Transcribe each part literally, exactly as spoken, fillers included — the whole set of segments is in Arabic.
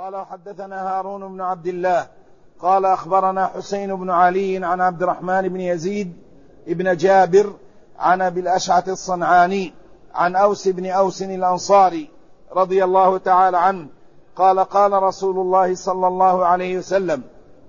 قال حدثنا هارون بن عبد الله قال أخبرنا حسين بن علي عن عبد الرحمن بن يزيد ابن جابر عن أبي الأشعث الصنعاني عن أوس بن أوس الأنصاري رضي الله تعالى عنه قال قال رسول الله صلى الله عليه وسلم: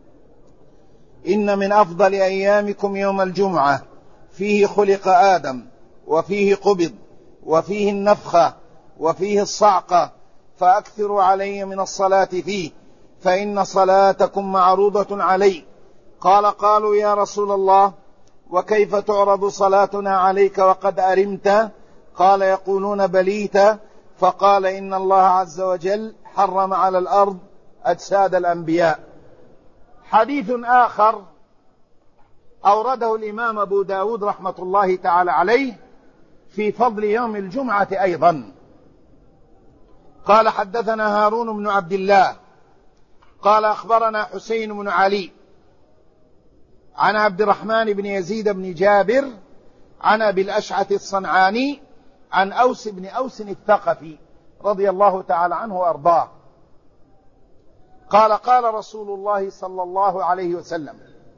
إن من أفضل أيامكم يوم الجمعة، فيه خلق آدم، وفيه قبض، وفيه النفخة، وفيه الصعقة، فأكثروا علي من الصلاة فيه، فإن صلاتكم معروضة علي. قال قالوا يا رسول الله، وكيف تعرض صلاتنا عليك وقد أرمت؟ قال يقولون بليت. فقال إن الله عز وجل حرم على الأرض أجساد الأنبياء. حديث آخر أورده الإمام أبو داود رحمة الله تعالى عليه في فضل يوم الجمعة أيضا. قال حدثنا هارون بن عبد الله قال أخبرنا حسين بن علي عن عبد الرحمن بن يزيد بن جابر عن أبي الأشعث الصنعاني عن أوس بن أوس الثقفي رضي الله تعالى عنه وأرضاه قال قال رسول الله صلى الله عليه وسلم: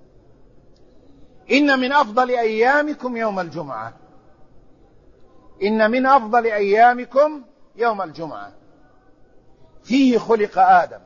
إن من أفضل أيامكم يوم الجمعة. إن من أفضل أيامكم يوم الجمعة، فيه خلق آدم،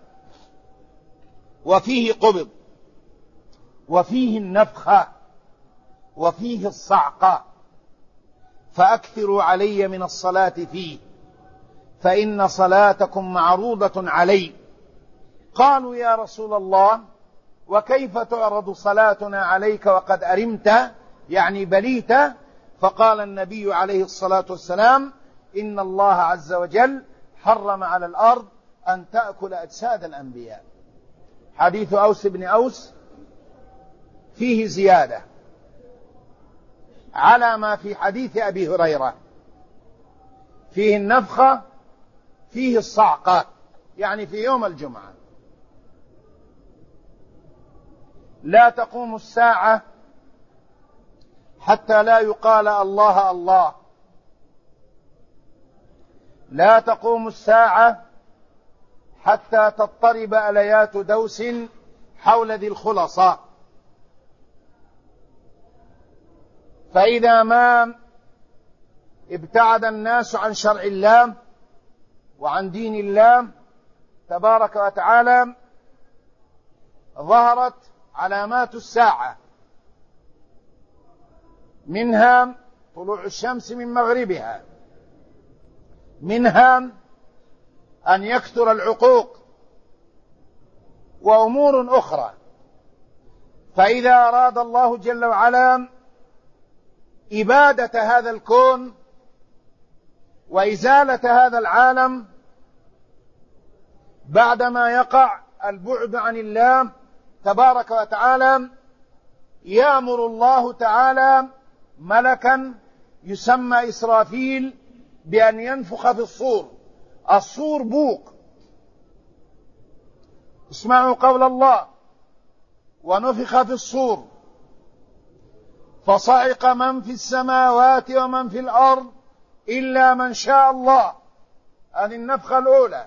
وفيه قبض، وفيه النفخة، وفيه الصعقة، فأكثروا علي من الصلاة فيه، فإن صلاتكم معروضة علي. قالوا يا رسول الله، وكيف تعرض صلاتنا عليك وقد أرمت؟ يعني بليت. فقال النبي عليه الصلاة والسلام: إن الله عز وجل حرم على الأرض أن تأكل أجساد الأنبياء. حديث أوس بن أوس فيه زيادة على ما في حديث أبي هريرة، فيه النفخة، فيه الصعقة، يعني في يوم الجمعة. لا تقوم الساعة حتى لا يقال الله الله. لا تقوم الساعة حتى تضطرب أليات دوس حول ذي الخلصاء، فإذا ما ابتعد الناس عن شرع الله وعن دين الله تبارك وتعالى ظهرت علامات الساعة، منها طلوع الشمس من مغربها، منها أن يكثر العقوق، وأمور أخرى. فإذا أراد الله جل وعلا إبادة هذا الكون وإزالة هذا العالم بعدما يقع البعد عن الله تبارك وتعالى، يأمر الله تعالى ملكا يسمى إسرافيل بأن ينفخ في الصور. الصور بوق، اسمعوا قول الله: ونفخ في الصور فصعق من في السماوات ومن في الأرض إلا من شاء الله. هذه النفخة الأولى،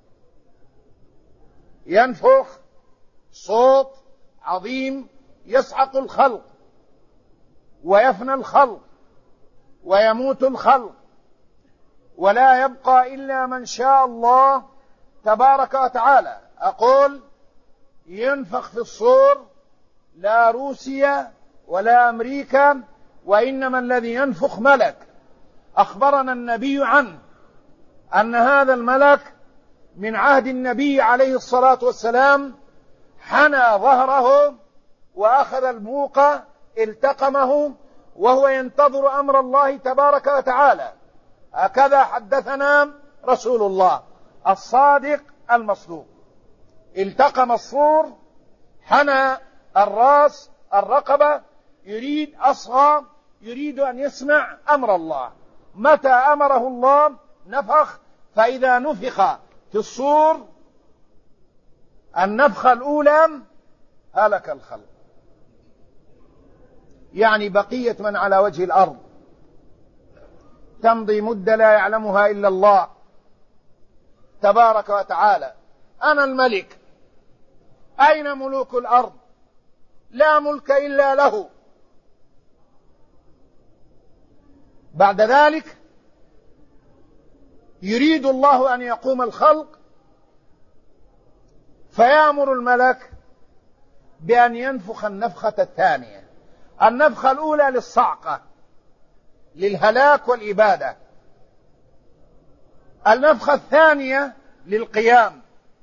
ينفخ صوت عظيم يسحق الخلق ويفنى الخلق ويموت الخلق، ولا يبقى إلا من شاء الله تبارك وتعالى. أقول ينفخ في الصور، لا روسيا ولا أمريكا، وإنما الذي ينفخ ملك. أخبرنا النبي عنه أن هذا الملك من عهد النبي عليه الصلاة والسلام حنى ظهره وأخذ الموق التقمه وهو ينتظر أمر الله تبارك وتعالى. هكذا حدثنا رسول الله الصادق المصدوق. التقم الصور، حنى الراس الرقبة، يريد أصغى، يريد أن يسمع أمر الله. متى أمره الله نفخ، فإذا نفخ في الصور النفخة الأولى هلك الخلق، يعني بقية من على وجه الأرض تمضي مدة لا يعلمها إلا الله تبارك وتعالى. أنا الملك، أين ملوك الأرض؟ لا ملك إلا له. بعد ذلك يريد الله أن يقوم الخلق فيأمر الملك بأن ينفخ النفخة الثانية. النفخة الأولى للصعقة، للهلاك والإبادة. النفخة الثانية للقيام،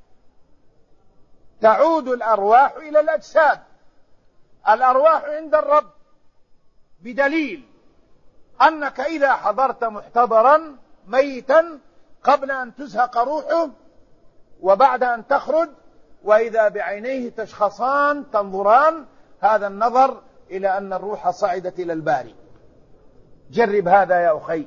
تعود الأرواح إلى الأجساد. الأرواح عند الرب بدليل أنك إذا حضرت محتضرا ميتا قبل أن تزهق روحه وبعد أن تخرج، وإذا بعينيه تشخصان تنظران، هذا النظر إلى أن الروح صعدت إلى الباري. جرب هذا يا أخي.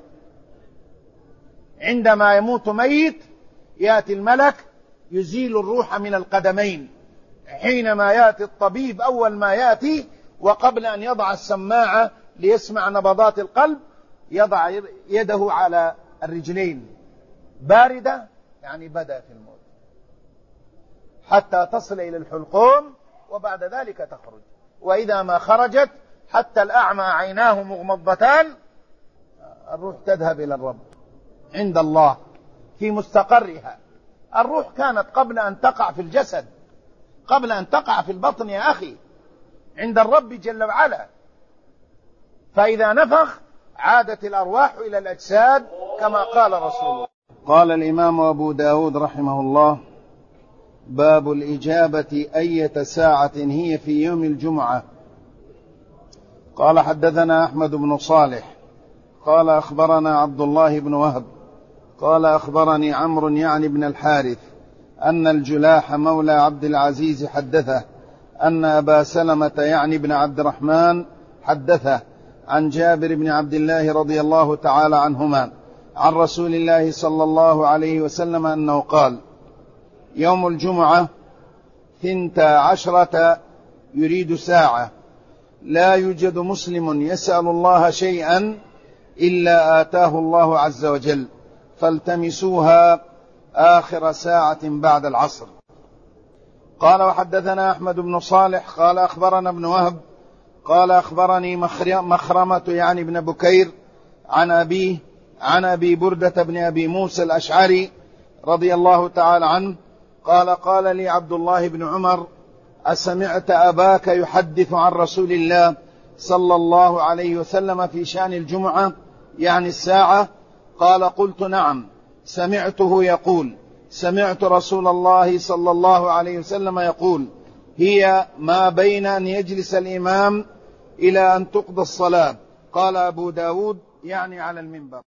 عندما يموت ميت يأتي الملك يزيل الروح من القدمين. حينما يأتي الطبيب أول ما يأتي وقبل أن يضع السماعة ليسمع نبضات القلب يضع يده على الرجلين، باردة يعني بدأ في الموت، حتى تصل إلى الحلقوم وبعد ذلك تخرج. وإذا ما خرجت حتى الأعمى عيناه مغمضتان الروح تذهب إلى الرب عند الله في مستقرها. الروح كانت قبل أن تقع في الجسد، قبل أن تقع في البطن يا أخي، عند الرب جل وعلا. فإذا نفخ عادت الأرواح إلى الأجساد كما قال رسول الله. قال الإمام أبو داود رحمه الله: باب الإجابة أية ساعة هي في يوم الجمعة. قال حدثنا أحمد بن صالح قال أخبرنا عبد الله بن وهب قال أخبرني عمرو يعني بن الحارث أن الجلاح مولى عبد العزيز حدثه أن أبا سلمة يعني بن عبد الرحمن حدثه عن جابر بن عبد الله رضي الله تعالى عنهما عن رسول الله صلى الله عليه وسلم أنه قال: يوم الجمعة ثنتا عشرة يريد ساعة، لا يوجد مسلم يسأل الله شيئا إلا آتاه الله عز وجل، فالتمسوها آخر ساعة بعد العصر. قال وحدثنا أحمد بن صالح قال أخبرنا ابن وهب قال أخبرني مخرمة يعني بن بكير عن أبيه عن أبي بردة بن أبي موسى الأشعري رضي الله تعالى عنه قال: قال لي عبد الله بن عمر: أسمعت أباك يحدث عن رسول الله صلى الله عليه وسلم في شأن الجمعة يعني الساعة؟ قال: قلت: نعم، سمعته يقول: سمعت رسول الله صلى الله عليه وسلم يقول: هي ما بين أن يجلس الإمام إلى أن تقضى الصلاة. قال أبو داود: يعني على المنبر.